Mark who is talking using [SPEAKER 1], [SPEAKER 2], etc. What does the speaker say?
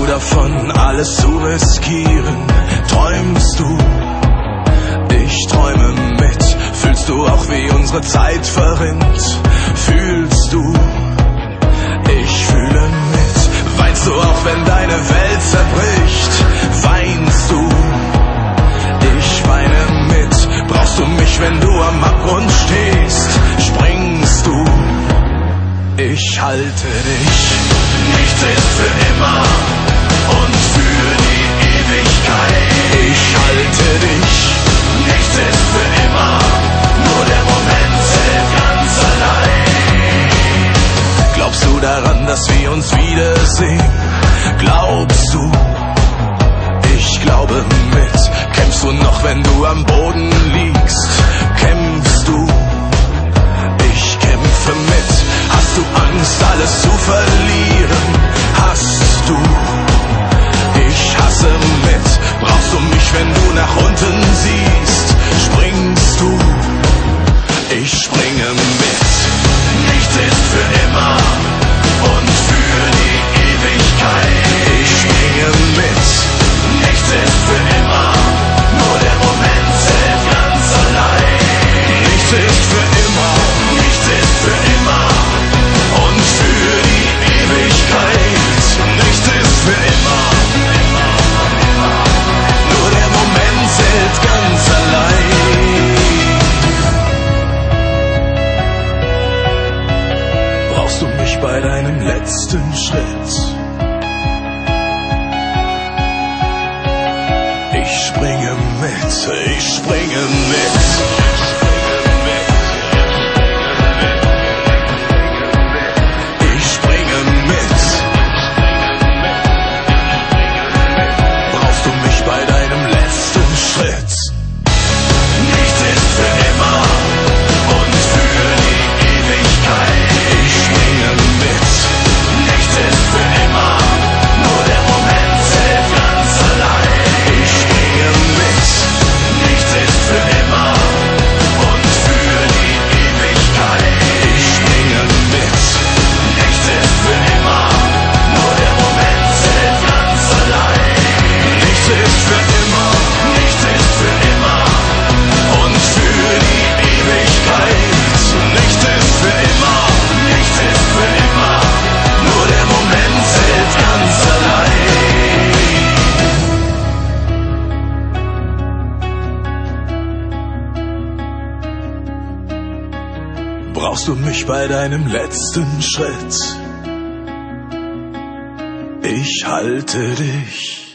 [SPEAKER 1] du davon, alles zu riskieren? Träumst du? Ich träume mit. Fühlst du auch, wie unsere Zeit verrinnt? Fühlst du? Ich fühle mit. Weinst du auch, wenn deine Welt zerbricht? Weinst du? Ich weine mit. Brauchst du mich, wenn du am Abgrund stehst? Springst du? Ich halte dich. Nichts ist für immer und für die Ewigkeit. Ich halte dich. Nichts ist für immer, nur der Moment zählt ganz allein. Glaubst du daran, dass wir uns wiedersehen? Glaubst du? Ich glaube mit. Kämpfst du noch, wenn du am Boden liegst? Kämpfst du? Ich kämpfe mit. Hast du Angst, alles zu verlieren? Hast du? Ich hasse mit. Brauchst du mich, wenn du nach unten siehst? Springst du? Ich springe mit. Nichts ist für immer und für die Ewigkeit. Ich springe mit. Nichts ist für immer, nur der Moment zählt ganz allein. Nichts ist für immer, nichts ist für immer und für die Ewigkeit. Nichts ist für immer, nur der Moment zählt ganz allein. Brauchst du mich bei deinem letzten Schritt? Ich springe mit, ich springe mit. Ich springe mit. Brauchst du mich bei deinem letzten Schritt? Nichts ist für immer und für die Ewigkeit. Ich springe mit. Nichts ist für immer, nur der Moment zählt ganz allein. Ich springe mit. Nichts ist für immer und für die Ewigkeit. Ich springe mit. Nichts ist für immer, nur der Moment zählt ganz allein. Nichts ist für immer, nichts ist für immer und für die Ewigkeit. Nichts ist für immer, nichts ist für immer, nur der Moment zählt ganz allein. Brauchst du mich bei deinem letzten Schritt? Ich halte dich.